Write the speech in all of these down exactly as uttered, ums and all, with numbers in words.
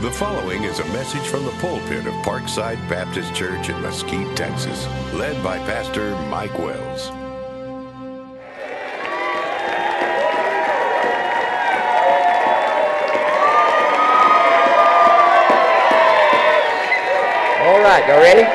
The following is a message from the pulpit of Parkside Baptist Church in Mesquite, Texas, led by Pastor Mike Wells. All right, y'all ready?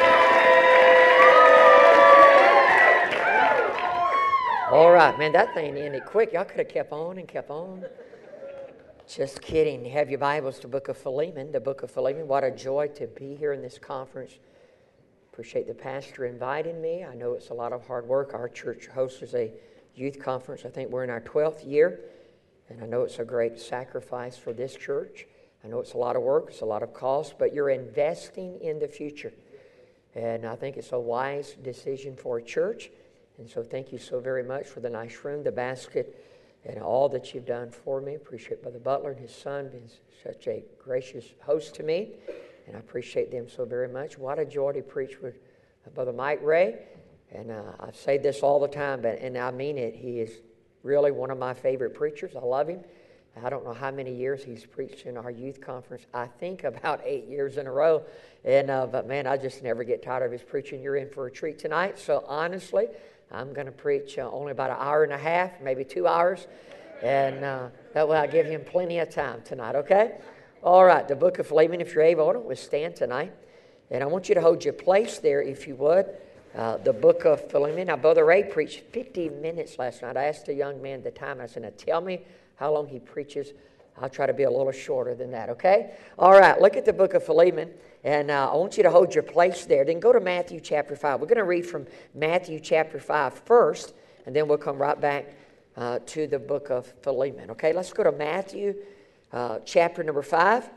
All right, man, that thing ended quick. Y'all could have kept on and kept on. Just kidding. You have your Bibles to the book of Philemon. The book of Philemon. What a joy to be here in this conference. Appreciate the pastor inviting me. I know it's a lot of hard work. Our church hosts a youth conference. I think we're in our twelfth year. And I know it's a great sacrifice for this church. I know it's a lot of work. It's a lot of cost. But you're investing in the future. And I think it's a wise decision for a church. And so thank you so very much for the nice room, the basket, and all that you've done for me. Appreciate Brother Butler and his son being such a gracious host to me, and I appreciate them so very much. What a joy to preach with Brother Mike Ray, and uh, I say this all the time, but and I mean it. He is really one of my favorite preachers. I love him. I don't know how many years he's preached in our youth conference. I think about eight years in a row, and uh, but man, I just never get tired of his preaching. You're in for a treat tonight. So honestly, I'm going to preach uh, only about an hour and a half, maybe two hours, and uh, that way I'll give him plenty of time tonight, okay? All right, the book of Philemon, if you're able, to stand tonight, and I want you to hold your place there, if you would. Uh, the book of Philemon. Now, Brother Ray preached fifty minutes last night. I asked a young man at the time, I said, now tell me how long he preaches. I'll try to be a little shorter than that, okay? All right, look at the book of Philemon. And uh, I want you to hold your place there. Then go to Matthew chapter five. We're going to read from Matthew chapter five first, and then we'll come right back uh, to the book of Philemon. Okay, let's go to Matthew uh, chapter number five.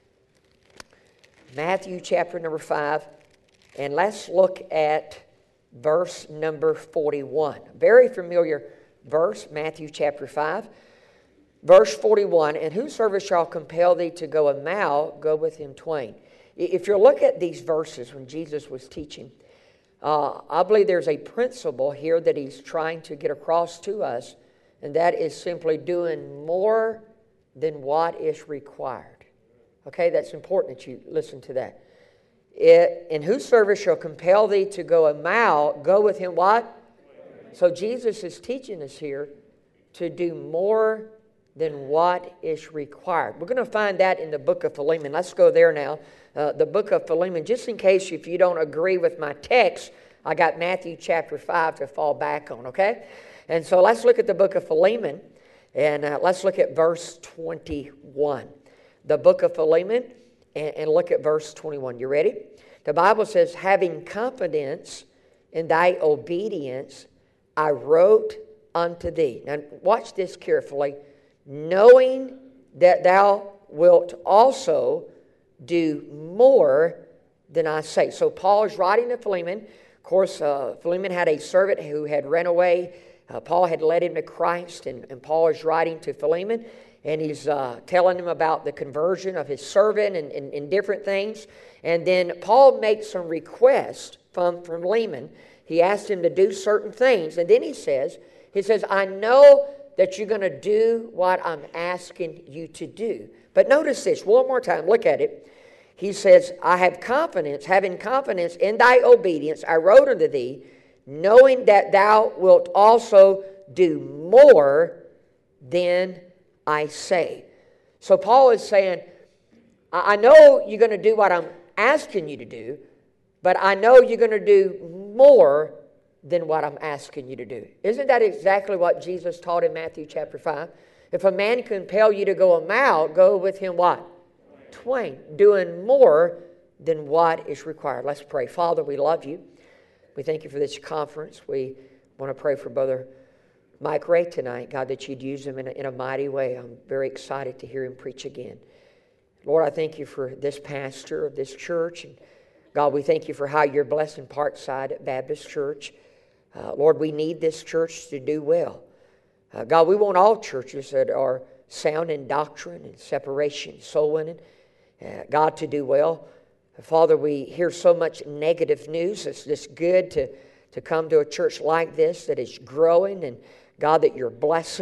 Matthew chapter number five, and let's look at verse number forty-one. Very familiar verse, Matthew chapter five. Verse forty-one, and whosoever shall compel thee to go a mile, go with him twain. If you look at these verses when Jesus was teaching, uh, I believe there's a principle here that he's trying to get across to us, and that is simply doing more than what is required. Okay, that's important that you listen to that. It, and whosoever shall compel thee to go a mile, go with him what? So Jesus is teaching us here to do more than what is required. We're going to find that in the book of Philemon. Let's go there now. Uh, the book of Philemon, just in case if you don't agree with my text, I got Matthew chapter five to fall back on, okay? And so let's look at the book of Philemon, and uh, let's look at verse twenty-one. The book of Philemon, and, and look at verse twenty-one. You ready? The Bible says, having confidence in thy obedience, I wrote unto thee. Now watch this carefully. Knowing that thou wilt also do more than I say. So Paul is writing to Philemon. Of course, uh, Philemon had a servant who had ran away. Uh, Paul had led him to Christ, and, and Paul is writing to Philemon, and he's uh, telling him about the conversion of his servant and, and, and different things. And then Paul makes some requests from, from Philemon. He asked him to do certain things, and then he says, he says, I know that you're going to do what I'm asking you to do. But notice this, one more time, look at it. He says, I have confidence, having confidence in thy obedience, I wrote unto thee, knowing that thou wilt also do more than I say. So Paul is saying, I know you're going to do what I'm asking you to do, but I know you're going to do more than what I'm asking you to do. Isn't that exactly what Jesus taught in Matthew chapter five? If a man compel you to go a mile, go with him what? Twain. Doing more than what is required. Let's pray. Father, we love you. We thank you for this conference. We want to pray for Brother Mike Ray tonight, God, that you'd use him in a, in a mighty way. I'm very excited to hear him preach again. Lord, I thank you for this pastor of this church. And God, we thank you for how you're blessing Parkside Baptist Church. Uh, Lord, we need this church to do well. Uh, God, we want all churches that are sound in doctrine and separation, soul winning, uh, God, to do well. Uh, Father, we hear so much negative news. It's just good to, to come to a church like this that is growing, and God, that you're blessing.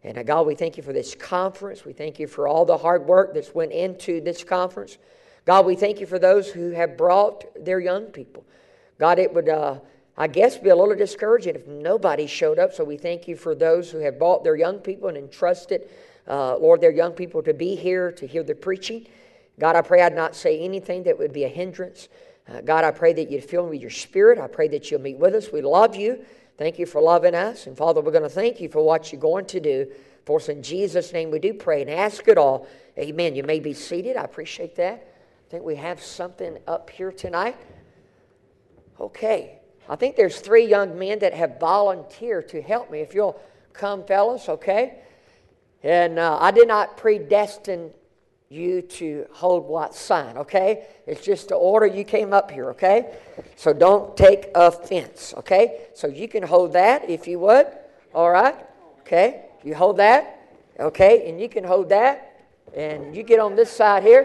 And uh, God, we thank you for this conference. We thank you for all the hard work that's went into this conference. God, we thank you for those who have brought their young people. God, it would, uh, I guess, be a little discouraging if nobody showed up. So we thank you for those who have brought their young people and entrusted, uh, Lord, their young people to be here to hear the preaching. God, I pray I'd not say anything that would be a hindrance. Uh, God, I pray that you'd fill me with your Spirit. I pray that you'll meet with us. We love you. Thank you for loving us. And Father, we're going to thank you for what you're going to do. For us in Jesus' name we do pray and ask it all. Amen. You may be seated. I appreciate that. I think we have something up here tonight. Okay. I think there's three young men that have volunteered to help me. If you'll come, fellas, okay? And uh, I did not predestine you to hold what sign, okay? It's just the order you came up here, okay? So don't take offense, okay? So you can hold that if you would, all right? Okay, you hold that, okay? And you can hold that, and you get on this side here.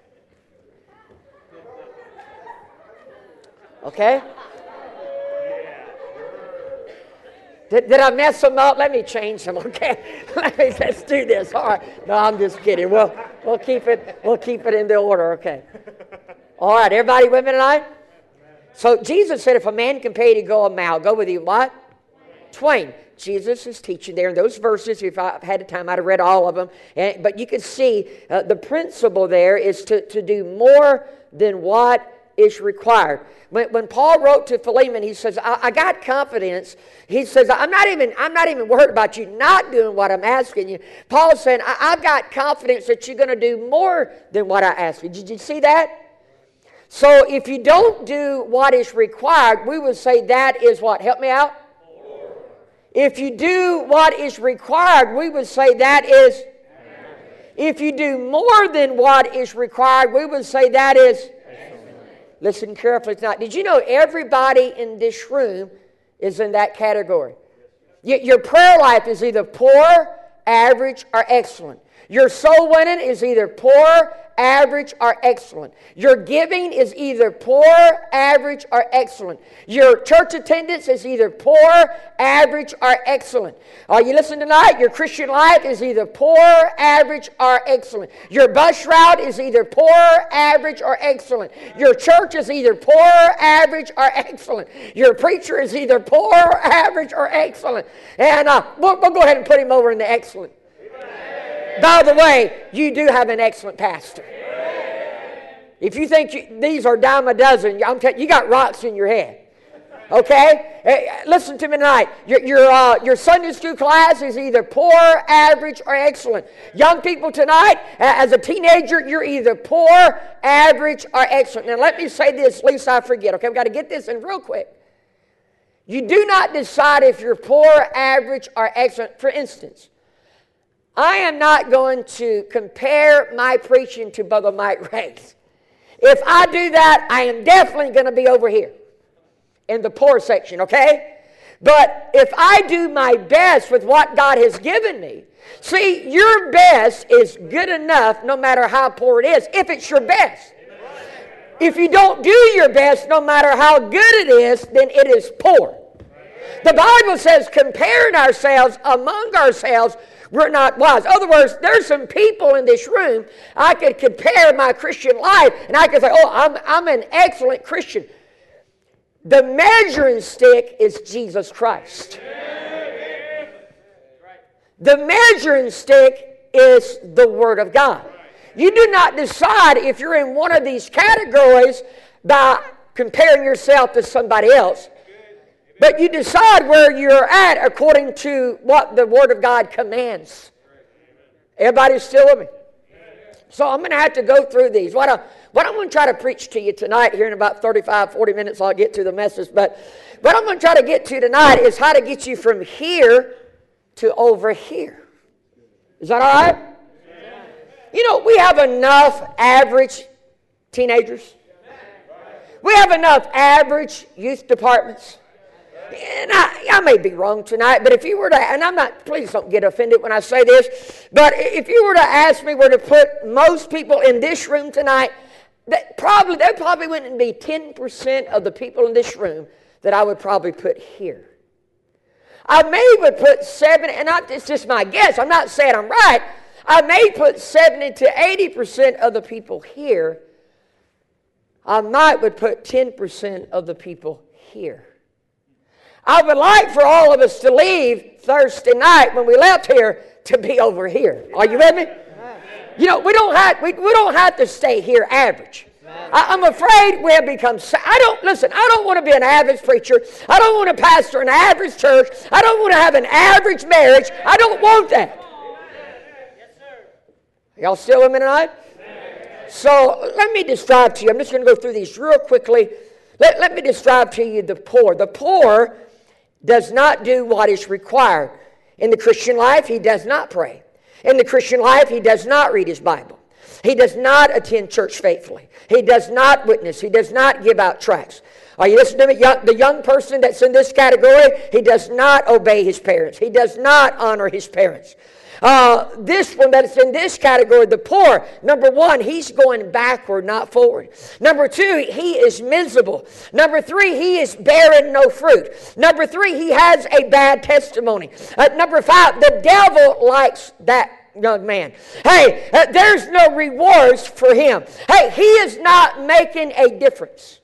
Okay? Did, did I mess them up? Let me change them, okay? Let me, let's do this. All right. No, I'm just kidding. We'll, we'll, keep it, we'll keep it in the order, okay? All right, everybody with me tonight? So Jesus said, if a man can pay to go a mile, go with you what? Twain. Jesus is teaching there in those verses. If I had the time, I'd have read all of them. And, but you can see uh, the principle there is to, to do more than what is required. When, when Paul wrote to Philemon, he says, I, I got confidence. He says, I'm not even I'm not even worried about you not doing what I'm asking you. Paul's saying, I, I've got confidence that you're going to do more than what I ask you. Did you see that? So if you don't do what is required, we would say that is what? Help me out. If you do what is required, we would say that is. If you do more than what is required, we would say that is. Listen carefully tonight. Did you know everybody in this room is in that category? Your prayer life is either poor, average, or excellent. Your soul winning is either poor, average, or excellent. Your giving is either poor, average, or excellent. Your church attendance is either poor, average, or excellent. Are you listening tonight? Your Christian life is either poor, average, or excellent. Your bus route is either poor, average, or excellent. Your church is either poor, average, or excellent. Your preacher is either poor, average, or excellent. And uh, we'll, we'll go ahead and put him over in the excellent. By the way, you do have an excellent pastor. If you think you, these are dime a dozen, I'm telling you, you got rocks in your head. Okay? Hey, listen to me tonight. Your, your, uh, your Sunday school class is either poor, average, or excellent. Young people tonight, as a teenager, you're either poor, average, or excellent. Now let me say this, lest I forget. Okay, we've got to get this in real quick. You do not decide if you're poor, average, or excellent. For instance, I am not going to compare my preaching to Brother Mike Ray's. If I do that, I am definitely going to be over here in the poor section, okay? But if I do my best with what God has given me, see, your best is good enough no matter how poor it is, if it's your best. If you don't do your best, no matter how good it is, then it is poor. The Bible says comparing ourselves among ourselves, we're not wise. In other words, there's some people in this room, I could compare my Christian life, and I could say, oh, I'm, I'm an excellent Christian. The measuring stick is Jesus Christ. The measuring stick is the Word of God. You do not decide if you're in one of these categories by comparing yourself to somebody else. But you decide where you're at according to what the Word of God commands. Everybody's still with me? So I'm going to have to go through these. What, I, what I'm going to try to preach to you tonight, here in about thirty-five, forty minutes, I'll get to the message. But what I'm going to try to get to tonight is how to get you from here to over here. Is that all right? You know, we have enough average teenagers. We have enough average youth departments. And I, I may be wrong tonight, but if you were to, and I'm not, please don't get offended when I say this, but if you were to ask me where to put most people in this room tonight, that probably there probably wouldn't be ten percent of the people in this room that I would probably put here. I may would put seven, and I, it's just my guess. I'm not saying I'm right. I may put seventy to eighty percent of the people here. I might would put ten percent of the people here. I would like for all of us to leave Thursday night when we left here to be over here. Are you with me? You know, we don't have we, we don't have to stay here average. I, I'm afraid we'll become. I don't listen. I don't want to be an average preacher. I don't want to pastor an average church. I don't want to have an average marriage. I don't want that. Y'all still with me tonight? So let me describe to you. I'm just going to go through these real quickly. Let, let me describe to you the poor. The poor does not do what is required. In the Christian life, he does not pray. In the Christian life, he does not read his Bible. He does not attend church faithfully. He does not witness. He does not give out tracts. Are you listening to me? Young, the young person that's in this category, he does not obey his parents. He does not honor his parents. Uh, this one that's in this category, the poor, number one, he's going backward, not forward. Number two, he is miserable. Number three, he is bearing no fruit. Number three, he has a bad testimony. Uh, number five, the devil likes that young man. Hey, uh, there's no rewards for him. Hey, he is not making a difference.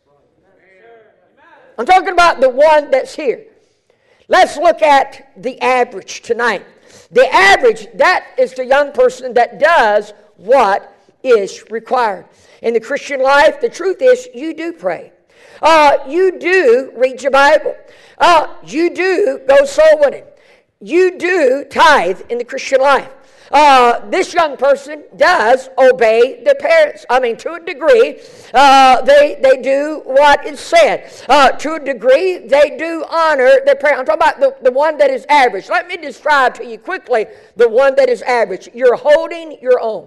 I'm talking about the one that's here. Let's look at the average tonight. The average, that is the young person that does what is required. In the Christian life, the truth is you do pray. Uh, you do read your Bible. Uh, you do go soul winning. You do tithe in the Christian life. Uh, this young person does obey their parents. I mean, to a degree, uh, they, they do what is said. Uh, to a degree, they do honor their parents. I'm talking about the, the one that is average. Let me describe to you quickly the one that is average. You're holding your own.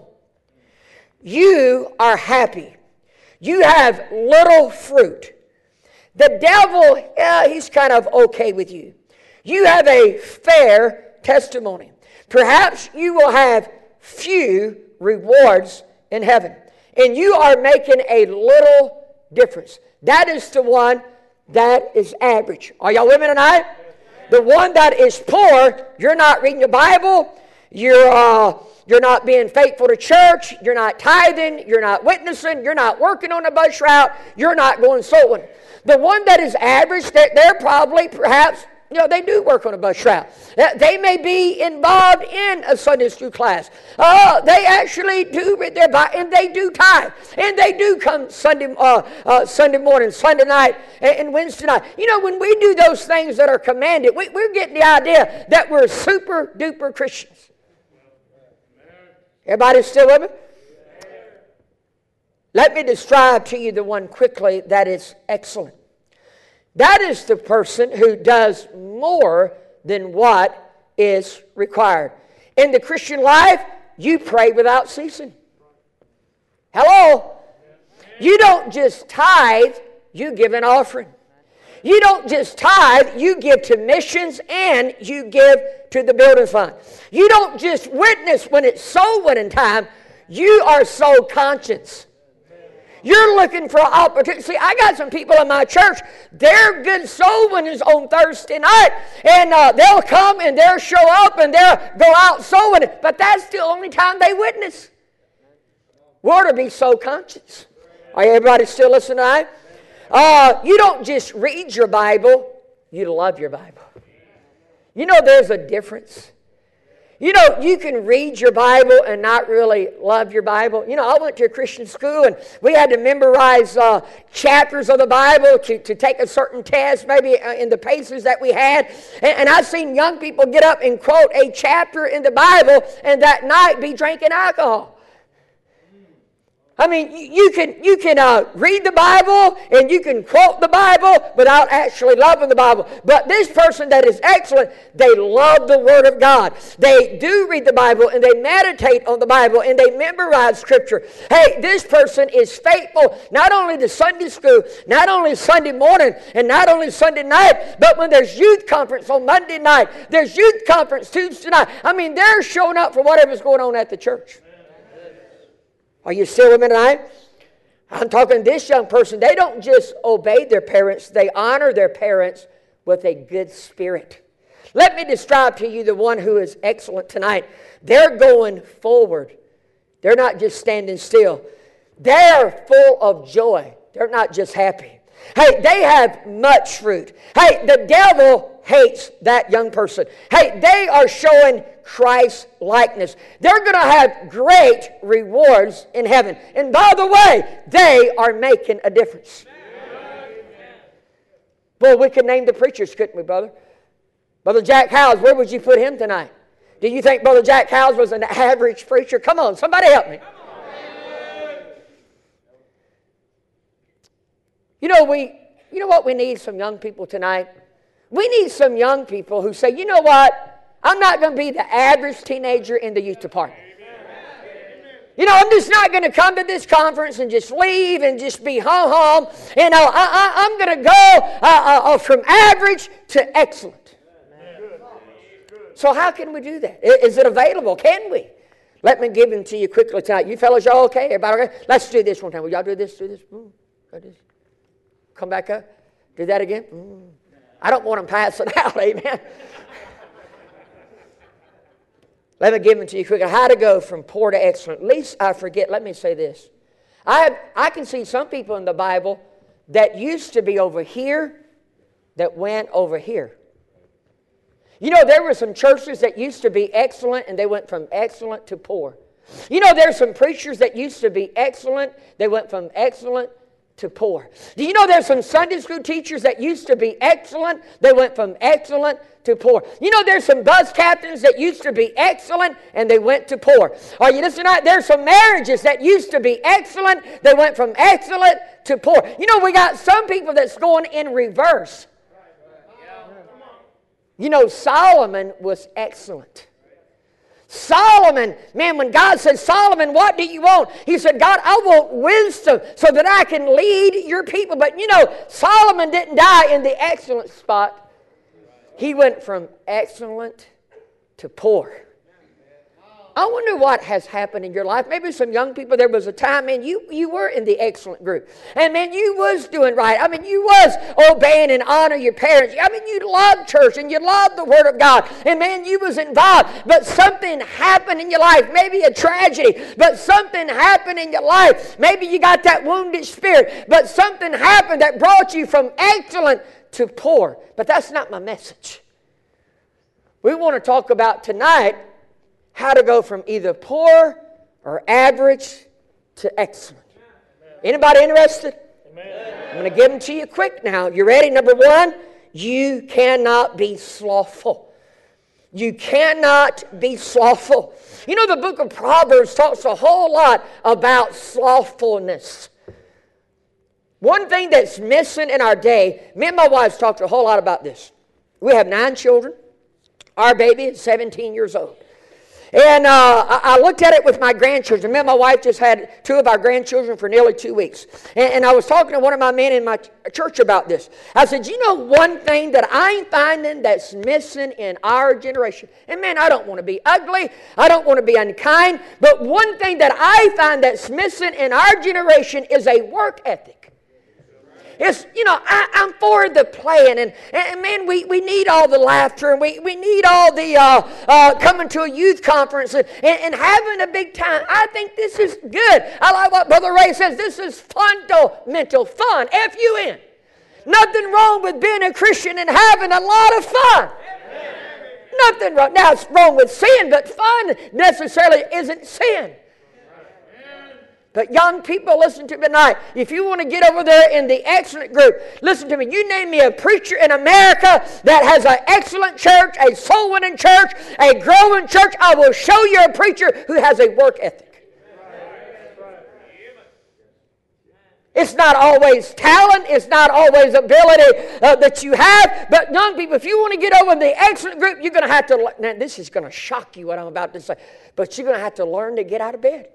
You are happy. You have little fruit. The devil, yeah, he's kind of okay with you. You have a fair testimony. Perhaps you will have few rewards in heaven. And you are making a little difference. That is the one that is average. Are y'all with me tonight? The one that is poor, you're not reading your Bible. You're, uh, you're not being faithful to church. You're not tithing. You're not witnessing. You're not working on a bus route. You're not going soul winning. The one that is average, they're, they're probably perhaps... You know, they do work on a bus route. They may be involved in a Sunday school class. Uh, they actually do read their Bible, and they do tithe. And they do come Sunday uh, uh, Sunday morning, Sunday night, and, and Wednesday night. You know, when we do those things that are commanded, we, we're getting the idea that we're super duper Christians. Everybody still with me? Let me describe to you the one quickly that is excellent. That is the person who does more than what is required. In the Christian life, you pray without ceasing. Hello? You don't just tithe, you give an offering. You don't just tithe, you give to missions and you give to the building fund. You don't just witness when it's soul winning time, you are soul conscious. You're looking for an opportunity. See, I got some people in my church, they're good soul winners on Thursday night, and uh, they'll come and they'll show up and they'll go out soul winning, but that's the only time they witness. We're to be soul conscious. Are everybody still listening tonight? Uh, you don't just read your Bible, you love your Bible. You know there's a difference. You know, you can read your Bible and not really love your Bible. You know, I went to a Christian school and we had to memorize uh, chapters of the Bible to, to take a certain test, maybe uh, in the paces that we had. And, and I've seen young people get up and quote a chapter in the Bible and that night be drinking alcohol. I mean, you can you can uh, read the Bible and you can quote the Bible without actually loving the Bible. But this person that is excellent, they love the Word of God. They do read the Bible and they meditate on the Bible and they memorize Scripture. Hey, this person is faithful not only to Sunday school, not only Sunday morning and not only Sunday night, but when there's youth conference on Monday night, there's youth conference Tuesday night. I mean, they're showing up for whatever's going on at the church. Are you still with me tonight? I'm talking this young person. They don't just obey their parents. They honor their parents with a good spirit. Let me describe to you the one who is excellent tonight. They're going forward. They're not just standing still. They're full of joy. They're not just happy. Hey, they have much fruit. Hey, the devil hates that young person. Hey, they are showing Christ's likeness. They're going to have great rewards in heaven. And by the way, they are making a difference. Boy, we could name the preachers, couldn't we, brother? Brother Jack Howes, where would you put him tonight? Do you think Brother Jack Howes was an average preacher? Come on, somebody help me. You know, we, you know what we need some young people tonight? We need some young people who say, you know what? I'm not going to be the average teenager in the youth department. You know, I'm just not going to come to this conference and just leave and just be home, home. You know, I, I, I'm going to go uh, uh, uh, from average to excellent. So how can we do that? Is it available? Can we? Let me give them to you quickly tonight. You fellas, y'all okay? Everybody okay? Let's do this one time. Will y'all do this? Do this? Mm, do this. Come back up. Do that again. Mm. I don't want them passing out, amen. Let me give them to you quickly. How to go from poor to excellent. At least I forget. Let me say this. I, have, I can see some people in the Bible that used to be over here that went over here. You know, there were some churches that used to be excellent and they went from excellent to poor. You know, there's some preachers that used to be excellent. They went from excellent to poor. Do you know there's some Sunday school teachers that used to be excellent? They went from excellent to poor. You know there's some bus captains that used to be excellent and they went to poor. Are you listening? There's some marriages that used to be excellent. They went from excellent to poor. You know we got some people that's going in reverse. You know Solomon was excellent. Solomon, man, when God said, Solomon, what do you want? He said, God, I want wisdom so that I can lead your people. But you know, Solomon didn't die in the excellent spot. He went from excellent to poor. I wonder what has happened in your life. Maybe some young people, there was a time, man, you, you were in the excellent group. And man, you was doing right. I mean, you was obeying and honor your parents. I mean, you loved church and you loved the Word of God. And man, you was involved. But something happened in your life. Maybe a tragedy. But something happened in your life. Maybe you got that wounded spirit. But something happened that brought you from excellent to poor. But that's not my message. We want to talk about tonight how to go from either poor or average to excellent. Anybody interested? Amen. I'm going to give them to you quick now. You ready? Number one, you cannot be slothful. You cannot be slothful. You know the book of Proverbs talks a whole lot about slothfulness. One thing that's missing in our day, me and my wife talked a whole lot about this. We have nine children. Our baby is seventeen years old. And uh, I looked at it with my grandchildren. Me and my wife just had two of our grandchildren for nearly two weeks. And, and I was talking to one of my men in my ch- church about this. I said, you know one thing that I'm finding that's missing in our generation? And man, I don't want to be ugly. I don't want to be unkind. But one thing that I find that's missing in our generation is a work ethic. It's, you know, I, I'm for the playing, and, and man, we, we need all the laughter, and we, we need all the uh, uh, coming to a youth conference and, and, and having a big time. I think this is good. I like what Brother Ray says. This is fundamental fun, F U N. Nothing wrong with being a Christian and having a lot of fun. Amen. Nothing wrong. Now, it's wrong with sin, but fun necessarily isn't sin. But young people, listen to me tonight. If you want to get over there in the excellent group, listen to me. You name me a preacher in America that has an excellent church, a soul-winning church, a growing church. I will show you a preacher who has a work ethic. It's not always talent. It's not always ability uh, that you have. But young people, if you want to get over in the excellent group, you're going to have to, now this is going to shock you what I'm about to say, but you're going to have to learn to get out of bed.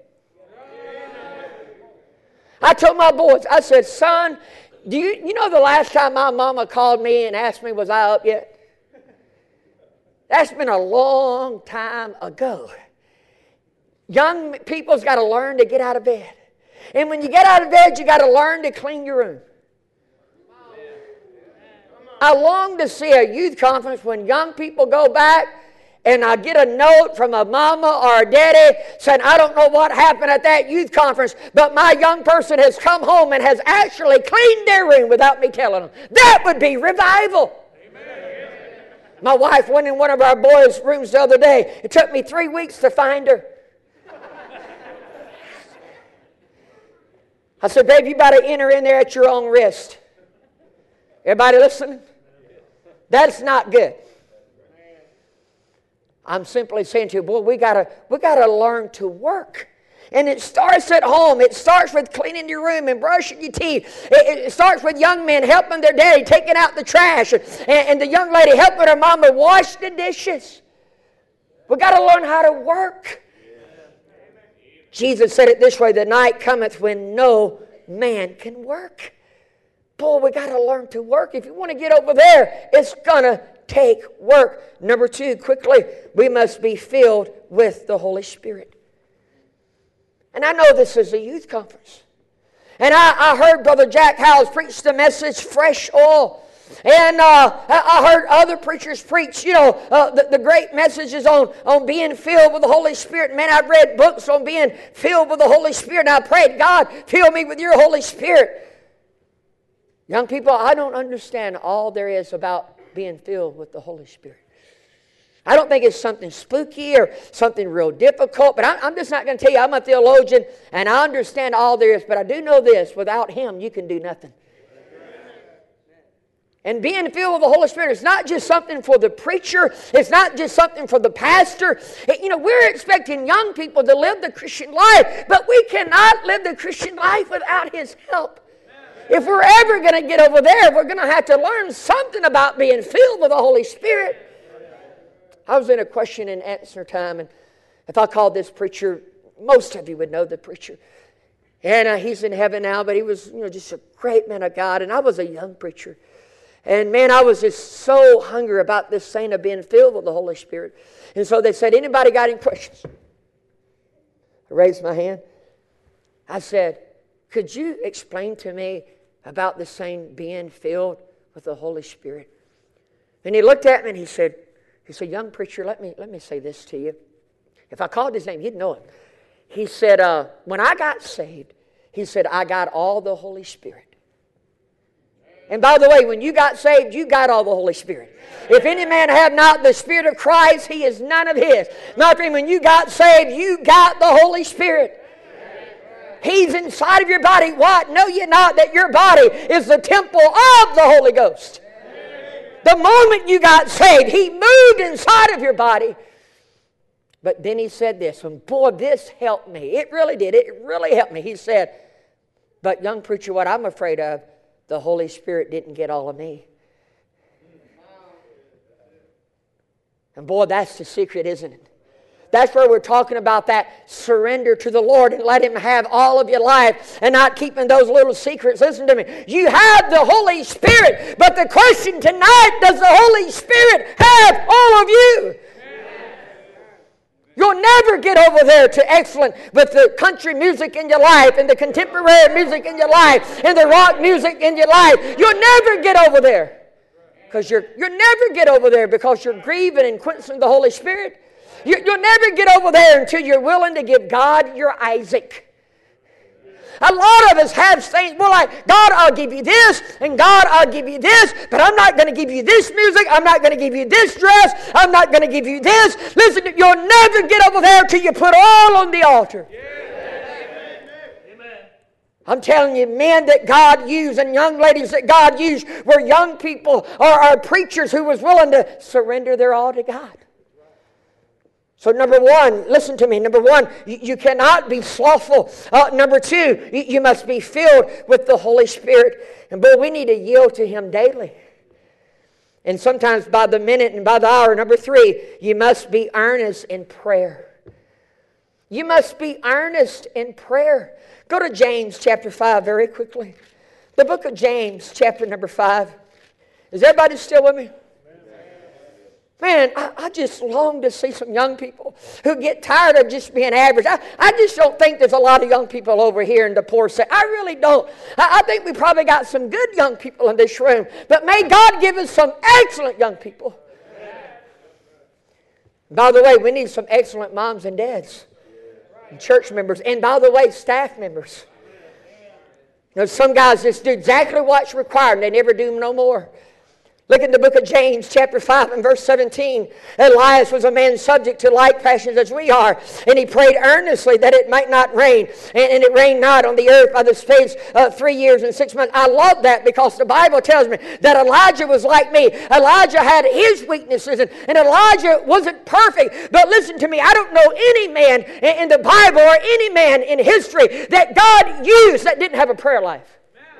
I told my boys, I said, son, do you, you know the last time my mama called me and asked me, was I up yet? That's been a long time ago. Young people's got to learn to get out of bed. And when you get out of bed, you got to learn to clean your room. I long to see a youth conference when young people go back and I get a note from a mama or a daddy saying, I don't know what happened at that youth conference, but my young person has come home and has actually cleaned their room without me telling them. That would be revival. Amen. My wife went in one of our boys' rooms the other day. It took me three weeks to find her. I said, babe, you better enter in there at your own risk. Everybody listening? That's not good. I'm simply saying to you, boy, we gotta we gotta learn to work. And it starts at home. It starts with cleaning your room and brushing your teeth. It, it starts with young men helping their daddy, taking out the trash, and, and the young lady helping her mama wash the dishes. We got to learn how to work. Jesus said it this way, the night cometh when no man can work. Boy, we got to learn to work. If you want to get over there, it's going to take work. Number two, quickly, we must be filled with the Holy Spirit. And I know this is a youth conference. And I, I heard Brother Jack Howells preach the message, Fresh Oil. And uh, I heard other preachers preach, you know, uh, the, the great messages on, on being filled with the Holy Spirit. Man, I've read books on being filled with the Holy Spirit. And I prayed, God, fill me with your Holy Spirit. Young people, I don't understand all there is about being filled with the Holy Spirit. I don't think it's something spooky or something real difficult, but I'm just not going to tell you, I'm a theologian and I understand all there is, but I do know this, without Him you can do nothing. And being filled with the Holy Spirit is not just something for the preacher. It's not just something for the pastor. It, you know, we're expecting young people to live the Christian life, but we cannot live the Christian life without His help. If we're ever going to get over there, we're going to have to learn something about being filled with the Holy Spirit. I was in a question and answer time, and if I called this preacher, most of you would know the preacher. And uh, he's in heaven now, but he was, you know, just a great man of God, and I was a young preacher. And man, I was just so hungry about this thing of being filled with the Holy Spirit. And so they said, anybody got any questions? I raised my hand. I said, could you explain to me about this thing being filled with the Holy Spirit? And he looked at me and he said, he said, young preacher, let me let me say this to you. If I called his name, you'd know him. He said, uh, when I got saved, he said, I got all the Holy Spirit. And by the way, when you got saved, you got all the Holy Spirit. If any man have not the Spirit of Christ, he is none of his. My friend, when you got saved, you got the Holy Spirit. He's inside of your body. What? Know ye not that your body is the temple of the Holy Ghost? The moment you got saved, He moved inside of your body. But then He said this, and boy, this helped me. It really did. It really helped me. He said, but young preacher, what I'm afraid of, the Holy Spirit didn't get all of me. And boy, that's the secret, isn't it? That's where we're talking about that surrender to the Lord and let Him have all of your life and not keeping those little secrets. Listen to me. You have the Holy Spirit, but the question tonight, does the Holy Spirit have all of you? You'll never get over there to excellent with the country music in your life and the contemporary music in your life and the rock music in your life. You'll never get over there. Because you're you'll never get over there because you're grieving and quenching the Holy Spirit. You, you'll never get over there until you're willing to give God your Isaac. A lot of us have things, we're like, God, I'll give you this, and God, I'll give you this, but I'm not going to give you this music, I'm not going to give you this dress, I'm not going to give you this. Listen, you'll never get over there till you put all on the altar. Amen. I'm telling you, men that God used and young ladies that God used were young people or, or preachers who was willing to surrender their all to God. So number one, listen to me. Number one, you, you cannot be slothful. Uh, number two, you, you must be filled with the Holy Spirit. And boy, we need to yield to Him daily. And sometimes by the minute and by the hour. Number three, you must be earnest in prayer. You must be earnest in prayer. Go to James chapter five very quickly. The book of James chapter number five. Is everybody still with me? Man, I, I just long to see some young people who get tired of just being average. I, I just don't think there's a lot of young people over here in the poor set. I really don't. I, I think we probably got some good young people in this room. But may God give us some excellent young people. By the way, we need some excellent moms and dads and church members. And by the way, staff members. You know, some guys just do exactly what's required and they never do no more. Look in the book of James, chapter five and verse seventeen. Elias was a man subject to like passions as we are, and he prayed earnestly that it might not rain, and, and it rained not on the earth by the space of three years and six months. I love that because the Bible tells me that Elijah was like me. Elijah had his weaknesses, and, and Elijah wasn't perfect. But listen to me, I don't know any man in, in the Bible or any man in history that God used that didn't have a prayer life.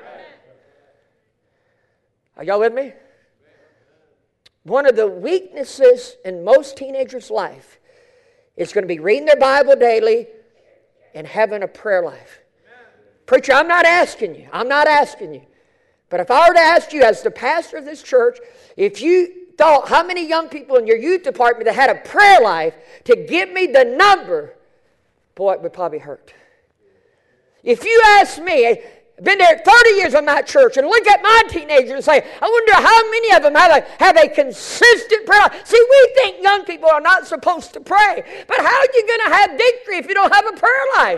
Are y'all with me? One of the weaknesses in most teenagers' life is going to be reading their Bible daily and having a prayer life. Preacher, I'm not asking you. I'm not asking you. But if I were to ask you as the pastor of this church, if you thought how many young people in your youth department that had a prayer life, to give me the number, boy, it would probably hurt. If you ask me, I've been there thirty years in my church and look at my teenagers and say, I wonder how many of them have a, have a consistent prayer life. See, we think young people are not supposed to pray. But how are you going to have victory if you don't have a prayer life?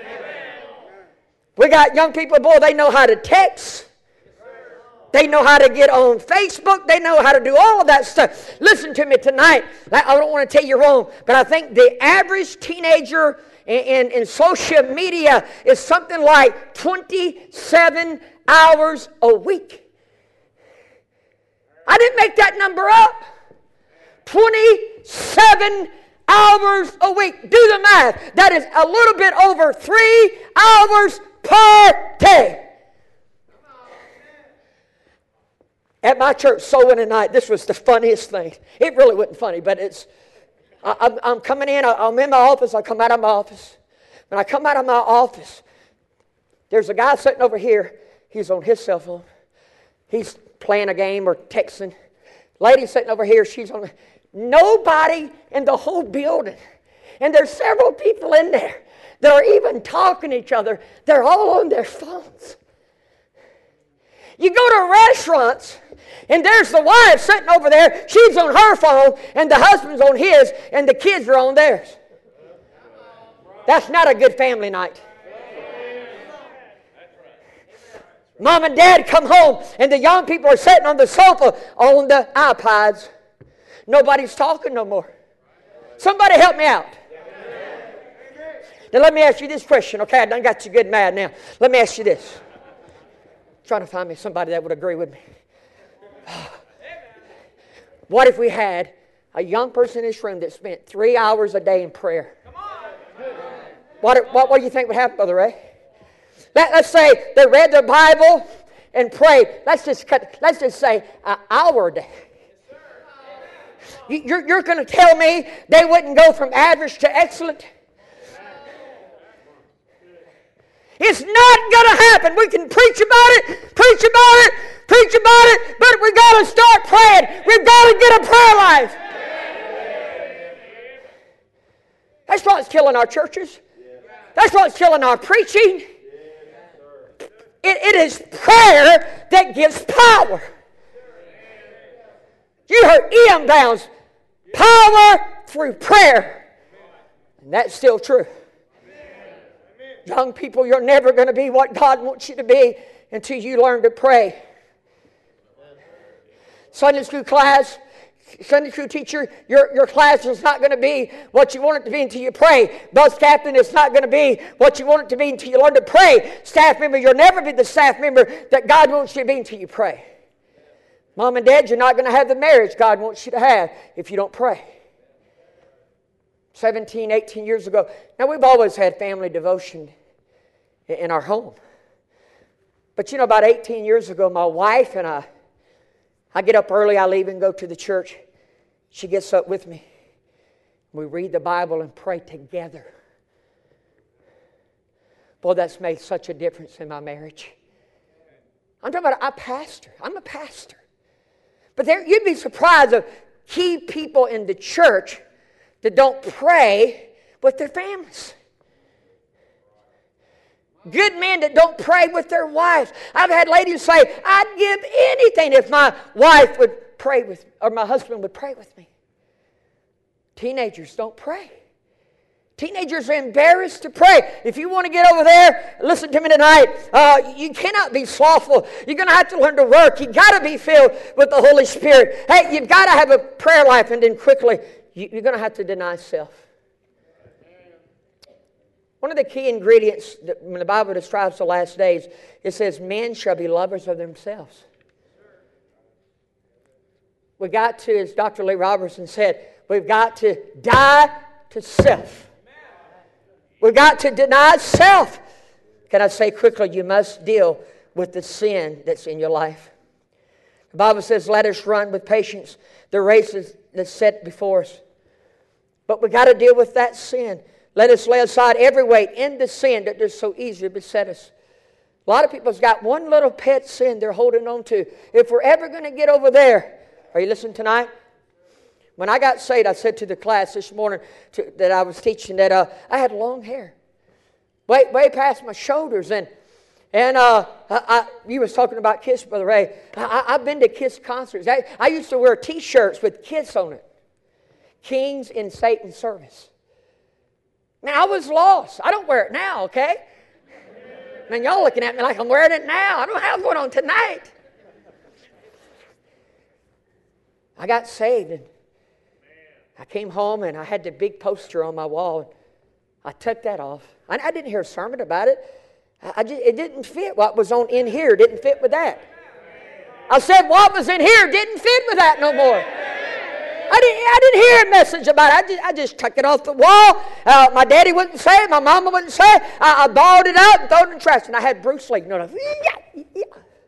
We got young people, boy, they know how to text. They know how to get on Facebook. They know how to do all of that stuff. Listen to me tonight. I don't want to tell you wrong, but I think the average teenager in, in, in social media is something like twenty-seven hours a week. I didn't make that number up. twenty-seven hours a week. Do the math. That is a little bit over three hours per day. At my church, Soul Winning Night, this was the funniest thing. It really wasn't funny, but it's, I, I'm, I'm coming in, I, I'm in my office, I come out of my office. When I come out of my office, there's a guy sitting over here, he's on his cell phone. He's playing a game or texting. Lady sitting over here, she's on, nobody in the whole building. And there's several people in there that are even talking to each other. They're all on their phones. You go to restaurants, and there's the wife sitting over there. She's on her phone, and the husband's on his, and the kids are on theirs. That's not a good family night. Mom and Dad come home, and the young people are sitting on the sofa on the iPads. Nobody's talking no more. Somebody help me out. Now let me ask you this question. Okay, I done got you good mad now. Let me ask you this. Trying to find me somebody that would agree with me. What if we had a young person in this room that spent three hours a day in prayer? What, what, what do you think would happen, Brother Ray? Let, let's say they read the Bible and prayed. Let's just cut. Let's just say an hour a day. You, you're you're going to tell me they wouldn't go from average to excellent? It's not going to happen. We can preach about it, preach about it, preach about it, but we got to start praying. We've got to get a prayer life. That's what's killing our churches. That's what's killing our preaching. It, it is prayer that gives power. You heard E M Bounds, power through prayer. And that's still true. Young people, you're never going to be what God wants you to be until you learn to pray. Sunday school class, Sunday school teacher, your, your class is not going to be what you want it to be until you pray. Bus captain, it's not going to be what you want it to be until you learn to pray. Staff member, you'll never be the staff member that God wants you to be until you pray. Mom and Dad, you're not going to have the marriage God wants you to have if you don't pray. seventeen, eighteen years ago. Now, we've always had family devotion in our home. But you know, about eighteen years ago, my wife and I, I get up early, I leave and go to the church. She gets up with me. We read the Bible and pray together. Boy, that's made such a difference in my marriage. I'm talking about a pastor. I'm a pastor. But there, you'd be surprised of key people in the church that don't pray with their families. Good men that don't pray with their wives. I've had ladies say, I'd give anything if my wife would pray with, or my husband would pray with me. Teenagers don't pray. Teenagers are embarrassed to pray. If you want to get over there, listen to me tonight. Uh, you cannot be slothful. You're going to have to learn to work. You've got to be filled with the Holy Spirit. Hey, you've got to have a prayer life, and then quickly, you're going to have to deny self. One of the key ingredients that when the Bible describes the last days, it says, men shall be lovers of themselves. We got to, as Doctor Lee Robertson said, we've got to die to self. We've got to deny self. Can I say quickly, you must deal with the sin that's in your life. The Bible says, let us run with patience the races that's set before us. But we've got to deal with that sin. Let us lay aside every weight in the sin that does so easily beset us. A lot of people's got one little pet sin they're holding on to. If we're ever going to get over there, are you listening tonight? When I got saved, I said to the class this morning to, that I was teaching that uh, I had long hair, way way past my shoulders, and and uh, I, I, you was talking about Kiss, Brother Ray. I, I've been to Kiss concerts. I, I used to wear T-shirts with Kiss on it. Kings in Satan's service. Man, I was lost. I don't wear it now, okay? Man, y'all looking at me like I'm wearing it now. I don't have one on tonight. I got saved, and I came home, and I had the big poster on my wall. I took that off. I, I didn't hear a sermon about it. I, I just, it didn't fit. What was on in here didn't fit with that. I said what was in here didn't fit with that no more. I didn't, I didn't hear a message about it. I just, I just took it off the wall. Uh, my daddy wouldn't say it. My mama wouldn't say it. I, I balled it up and threw it in the trash. And I had Bruce Lee. You know, like, yeah, yeah.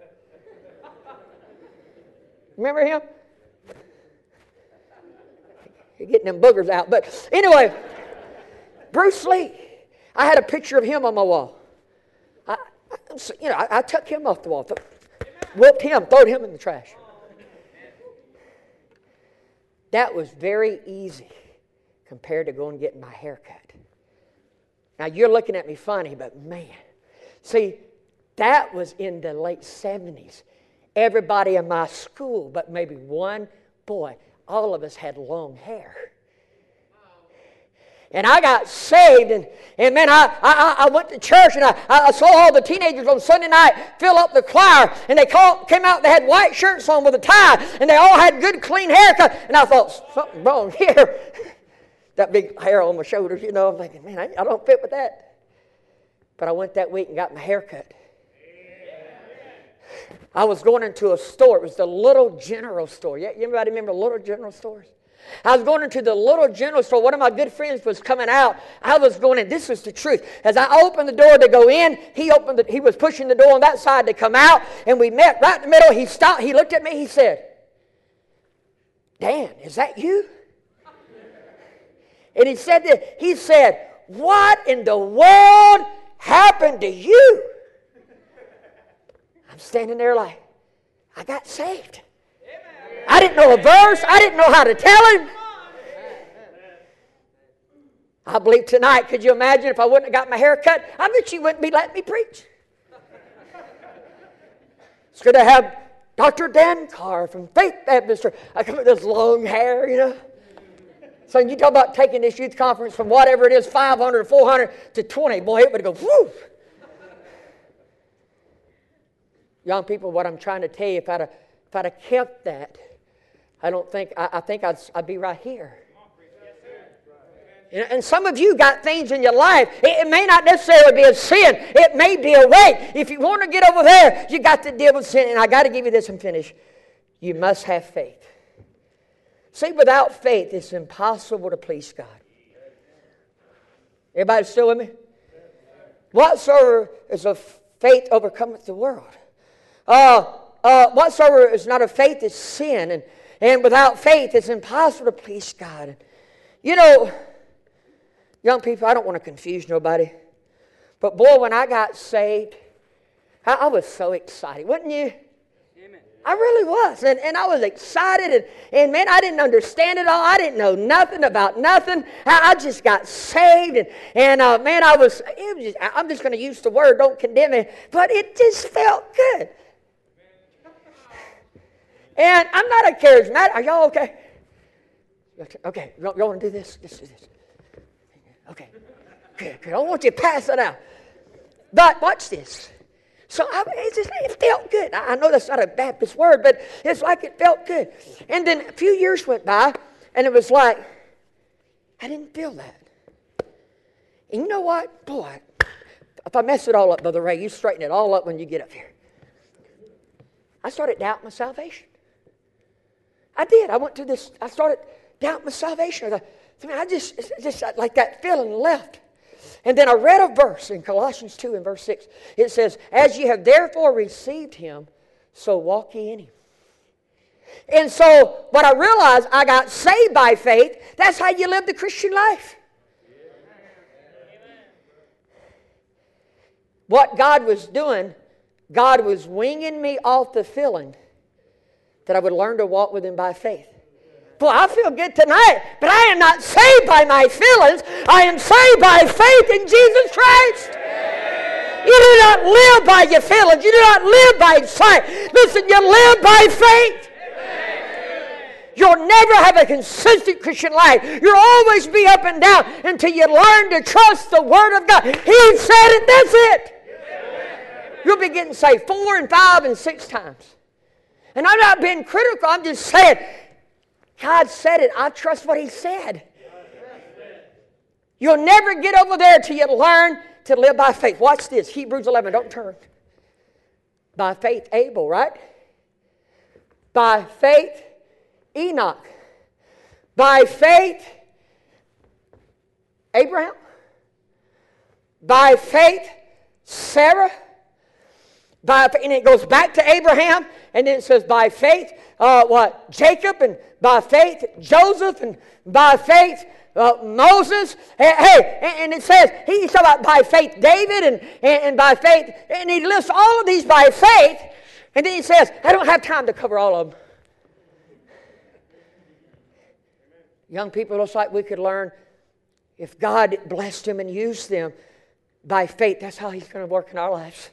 Remember him? You're getting them boogers out. But anyway, Bruce Lee. I had a picture of him on my wall. I, I, you know, I, I took him off the wall. Th- whooped him. Threw him in the trash. That was very easy compared to going and getting my hair cut. Now, you're looking at me funny, but man. See, that was in the late seventies. Everybody in my school, but maybe one boy, all of us had long hair. And I got saved, and, and man, I, I, I went to church, and I, I saw all the teenagers on Sunday night fill up the choir, and they call, came out, they had white shirts on with a tie, and they all had good, clean haircut, and I thought, something wrong here. That big hair on my shoulders, you know, I'm thinking, man, I, I don't fit with that. But I went that week and got my hair cut. I was going into a store. It was the Little General store. Yeah, anybody remember Little General stores? I was going into the Little General store. One of my good friends was coming out. I was going in. This was the truth. As I opened the door to go in, he opened. The, he was pushing the door on that side to come out, and we met right in the middle. He stopped. He looked at me. He said, "Dan, is that you?" And he said that. He said, "What in the world happened to you?" I'm standing there like, I got saved. I didn't know a verse. I didn't know how to tell him. I believe tonight, could you imagine if I wouldn't have got my hair cut? I bet you wouldn't be letting me preach. It's good to have Doctor Dan Carr from Faith Baptist. I come with this long hair, you know. So you talk about taking this youth conference from whatever it is, five hundred or four hundred to twenty. Boy, it would go, whoo. Young people, what I'm trying to tell you, if I'd have, if I'd have kept that, I don't think, I, I think I'd, I'd be right here. You know, and some of you got things in your life. It, it may not necessarily be a sin. It may be a weight. If you want to get over there, you got to deal with sin. And I got to give you this and finish. You must have faith. See, without faith, it's impossible to please God. Everybody still with me? Whatsoever is of faith overcometh the world. Uh, uh, whatsoever is not of faith is sin. And, and without faith, it's impossible to please God. You know, young people, I don't want to confuse nobody. But boy, when I got saved, I, I was so excited. Wasn't you? Amen. I really was. And, and I was excited. And, and man, I didn't understand it all. I didn't know nothing about nothing. I, I just got saved. And, and uh, man, I was, it was just, I'm just going to use the word, don't condemn it. But it just felt good. And I'm not a charismatic. Are y'all okay? Okay, you want to do this? Let's do this. Okay, good, good. I don't want you to pass it out. But watch this. So I, it, just, it felt good. I, I know that's not a Baptist word, but it's like it felt good. And then a few years went by, and it was like, I didn't feel that. And you know what? Boy, if I mess it all up, Brother Ray, you straighten it all up when you get up here. I started doubting my salvation. I did. I went to this, I started doubting my salvation. I, I mean, I just, just like that feeling left. And then I read a verse in Colossians two and verse six. It says, as ye have therefore received him, so walk ye in him. And so, what I realized, I got saved by faith. That's how you live the Christian life. What God was doing, God was winging me off the feeling that I would learn to walk with him by faith. Boy, I feel good tonight, but I am not saved by my feelings. I am saved by faith in Jesus Christ. You do not live by your feelings. You do not live by sight. Listen, you live by faith. You'll never have a consistent Christian life. You'll always be up and down until you learn to trust the Word of God. He said it, that's it. You'll be getting saved four and five and six times. And I'm not being critical. I'm just saying, God said it. I trust what He said. You'll never get over there till you learn to live by faith. Watch this. Hebrews eleven. Don't turn. By faith, Abel, right? By faith, Enoch. By faith, Abraham. By faith, Sarah. By, and it goes back to Abraham, and then it says by faith, uh, what? Jacob, and by faith, Joseph, and by faith, uh, Moses. Hey, hey, and it says, he's talking about by faith, David, and, and, and by faith, and he lists all of these by faith, and then he says, I don't have time to cover all of them. Young people, it looks like we could learn, if God blessed them and used them by faith, that's how He's going to work in our lives.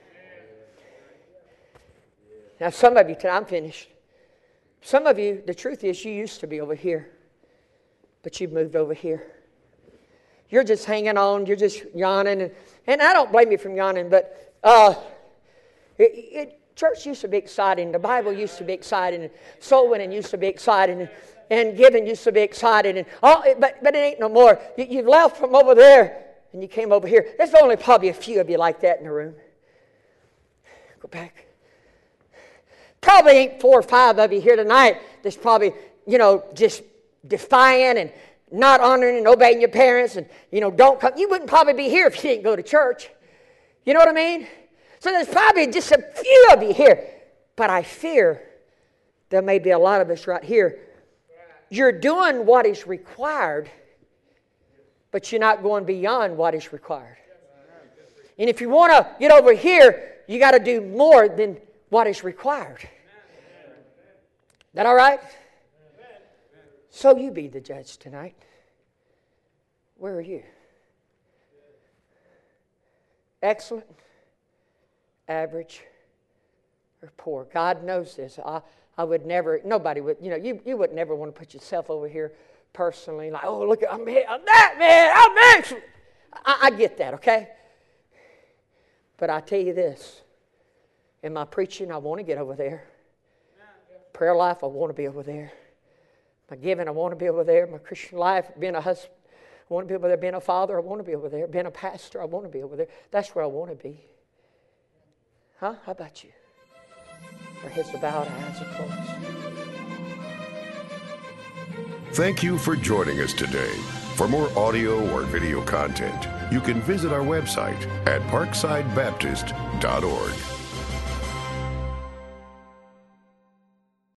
Now, some of you, tonight, I'm finished. Some of you, the truth is, you used to be over here, but you've moved over here. You're just hanging on. You're just yawning. And, and I don't blame you for yawning, but uh, it, it, church used to be exciting. The Bible used to be exciting. And soul winning used to be exciting. And, and giving used to be exciting. And all, but, but it ain't no more. You, you've left from over there, and you came over here. There's only probably a few of you like that in the room. Go back. Probably ain't four or five of you here tonight that's probably, you know, just defiant and not honoring and obeying your parents and, you know, don't come. You wouldn't probably be here if you didn't go to church. You know what I mean? So there's probably just a few of you here. But I fear there may be a lot of us right here. You're doing what is required, but you're not going beyond what is required. And if you want to get over here, you got to do more than what is required. That all right? So you be the judge tonight. Where are you? Excellent, average, or poor? God knows this. I, I would never, nobody would, you know, you, you would never want to put yourself over here personally, like, oh, look, I'm, I'm that man, I'm excellent. I, I get that, okay? But I tell you this. In my preaching, I want to get over there. Prayer life, I want to be over there. My giving, I want to be over there. My Christian life, being a husband, I want to be over there. Being a father, I want to be over there. Being a pastor, I want to be over there. That's where I want to be. Huh? How about you? Our heads are bowed, our eyes are closed. Thank you for joining us today. For more audio or video content, you can visit our website at parkside baptist dot org.